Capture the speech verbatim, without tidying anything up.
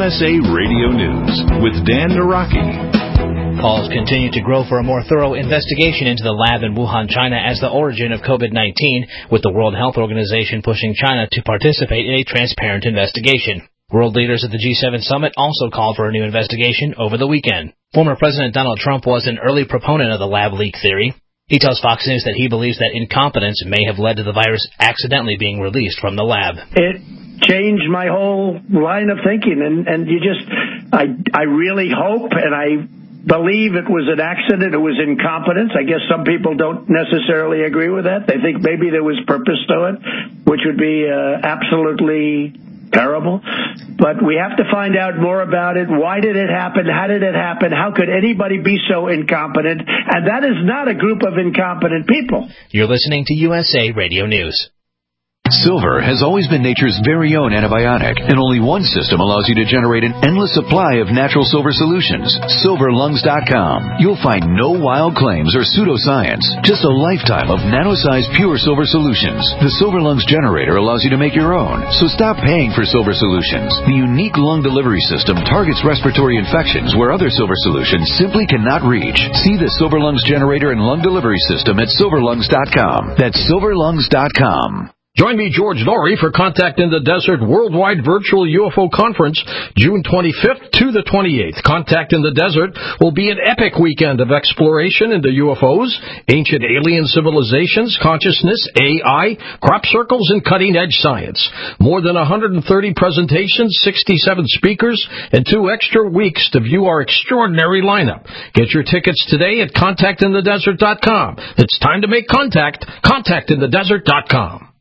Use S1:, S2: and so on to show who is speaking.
S1: S A Radio News with Dan Naraki.
S2: Calls continue to grow for a more thorough investigation into the lab in Wuhan, China as the origin of COVID nineteen, with the World Health Organization pushing China to participate in a transparent investigation. World leaders at the G seven summit also called for a new investigation over the weekend. Former President Donald Trump was an early proponent of the lab leak theory. He tells Fox News that he believes that incompetence may have led to the virus accidentally being released from the lab.
S3: It changed my whole line of thinking, and, and you just, I, I really hope, and I believe it was an accident, it was incompetence. I guess some people don't necessarily agree with that. They think maybe there was purpose to it, which would be uh, absolutely terrible. But we have to find out more about it. Why did it happen? How did it happen? How could anybody be so incompetent? And that is not a group of incompetent people.
S2: You're listening to U S A Radio News.
S4: Silver has always been nature's very own antibiotic, and only one system allows you to generate an endless supply of natural silver solutions. silver lungs dot com. You'll find no wild claims or pseudoscience, just a lifetime of nano-sized pure silver solutions. The Silver Lungs generator allows you to make your own, so stop paying for silver solutions. The unique lung delivery system targets respiratory infections where other silver solutions simply cannot reach. See the Silver Lungs generator and lung delivery system at silver lungs dot com. That's silver lungs dot com.
S5: Join me, George Norrie, for Contact in the Desert Worldwide Virtual U F O Conference, June twenty-fifth to the twenty-eighth. Contact in the Desert will be an epic weekend of exploration into U F Os, ancient alien civilizations, consciousness, A I, crop circles, and cutting-edge science. More than one hundred thirty presentations, sixty-seven speakers, and two extra weeks to view our extraordinary lineup. Get your tickets today at contact in the desert dot com. It's time to make contact. contact in the desert dot com.